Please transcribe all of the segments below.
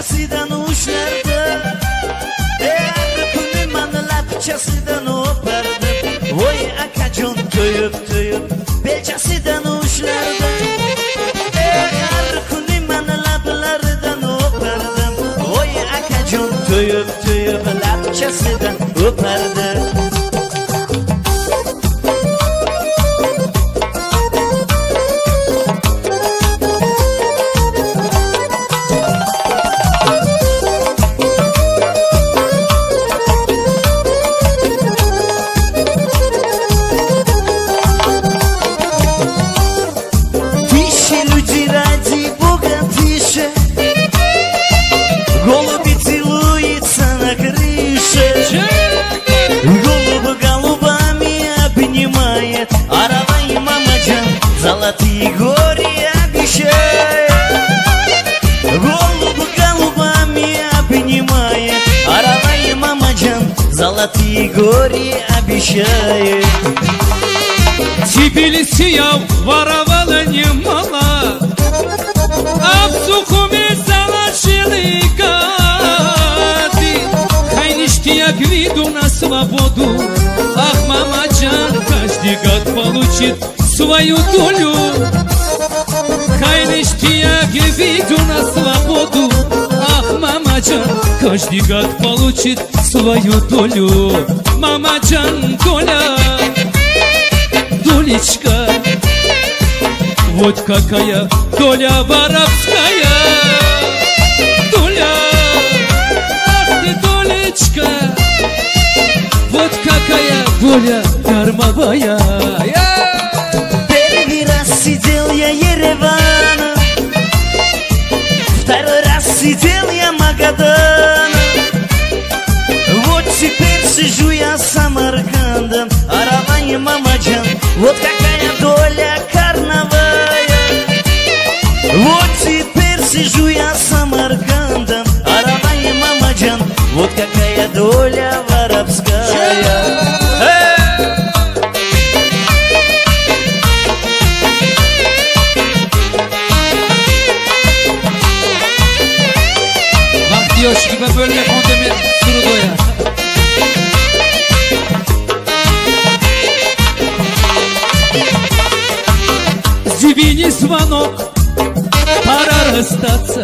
Belchasidan ushlardi, har kuni mani labchasidan o'pardi. Voy akajon to'yib to'yib belchasidan ushlardi, har kuni mani lablaridan o'pardim. Voy akajon to'yib to'yib labchasidan o'pardi. Золотые горы обещает, голубь голубами обнимает. Аравай мамаджан, золотые горы обещает. Тбилисия воровала немало, а в Сухуме заложили гады. Хайништияк виду на свободу, ах, мамаджан, каждый год получит свою долю. Хайништияк виду на свободу, ах, мамаджан, каждый год получит свою долю. Мамаджан, доля, долечка, вот какая доля воровская. Доля, ах ты, долечка, вот какая доля дармовая. Первый раз сидел я Еревана, второй раз сидел я Магадана. Вот теперь сижу я Самаркандом. Аравай мамаджан, вот какая доля карнавая. Вот теперь сижу я Самаркандом. Аравай мамаджан, вот какая доля воровская. Девочки, мы бөлме фондами трудоя. Звени звонок, пора расстаться,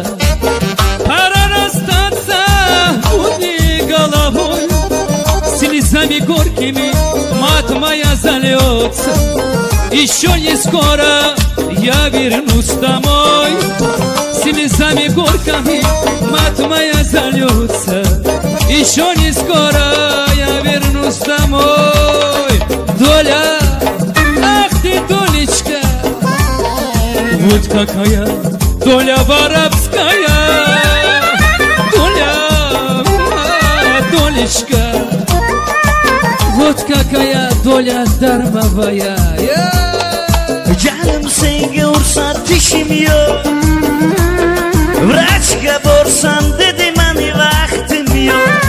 будни головой. Слезами горькими мать моя зальется, еще не скоро я вернусь домой. Слезами горькими мать моя зальется, еще не скоро я вернусь домой. Доля, ах ты, долечка, вот какая доля воровская. Доля, долечка, вот какая доля дармовая. Canım senga ursa tishim yo'q, vrachga borsam dedi mani vaqtim yo'q.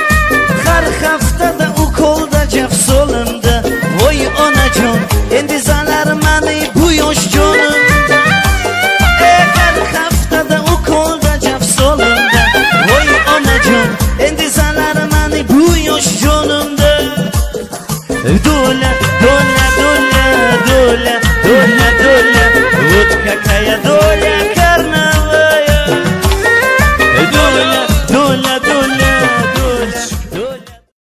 Har haftada ukolda jaf solindi. Voy onajon, endi